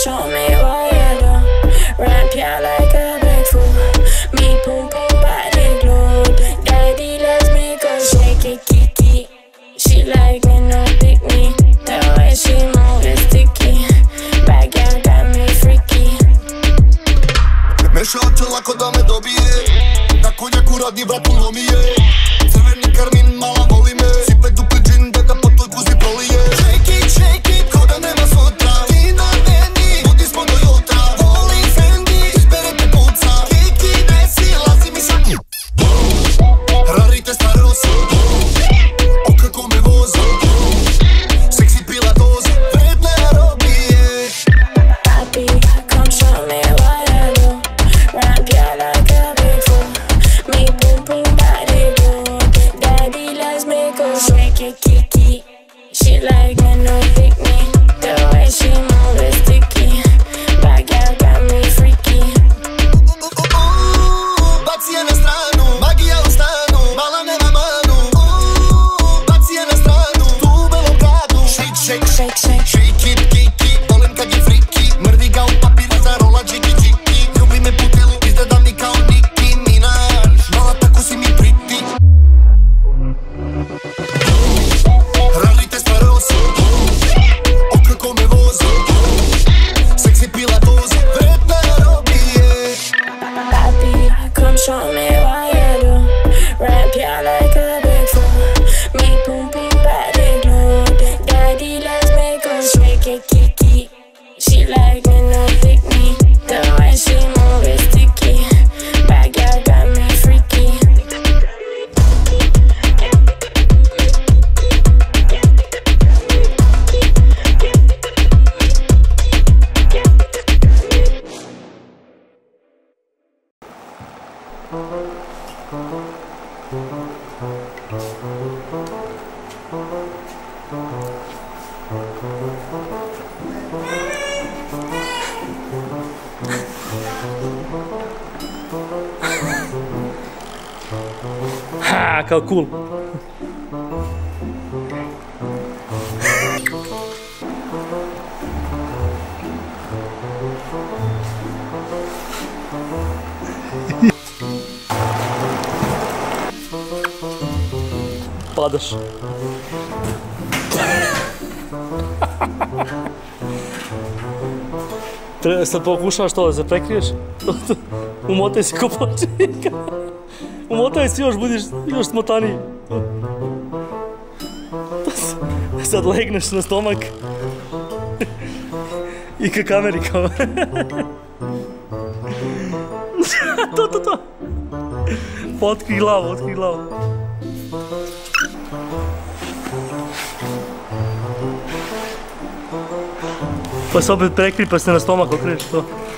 show me what you do. Ramp ya like a big fool. Me boom boom body glued. Daddy loves me cause shake it kiki. She like me no pick me. The way she move is sticky. Bad girl got me freaky. Me šače lako da me dobije. Na konjaku radi vrat puno mi je. Crveni karmin mala voli me. Sipe dupli džin da ga po toj kuzi prolije. Shake it, ko da nema sutra. Ti na meni, budi smo do jutra. Voli Fendi, izbere te puca. Kiki nesi, lazi mi sa Rarite starost. O kako me voza. Seksi pila doza. Vredne robije. Papi, come show me what you do. Ramp ya like a big fool. Me boom boom body good. Daddy loves me cause shake it kiki. She like me no pick me. The way she move is sticky. Bad girl got me freaky. Baci je na stranu, magija u stanu. Mala nema manu. Baci je na stranu, tu u belom gradu. Shake it, kiki. Volim kad je friki. Mrdi ga u papir za rola džiki džiki. Ljubi me po telu, izgleda mi kao Nicki Minaj. Mala tako si mi pretty. Rarite starost. O kako me voza. Seksi pila doza. Vredne robije. Papi, come show me what you do. Ramp ya like a big fool. Me boom boom body glued. Daddy loves me cause shake it kiki. She like me no pick me. The way she move is sticky. Bad girl got me freaky. Ha, kao cool. Padaš. Sad pokušavaš to da se prekriješ? Umotaj se ko početka. Umotaj se još, budiš još smotaniji. Sad legneš na stomak. I ka kameri kao. To. Otkri glavu. Pa se opet prekri pa se na stomak okreneš to.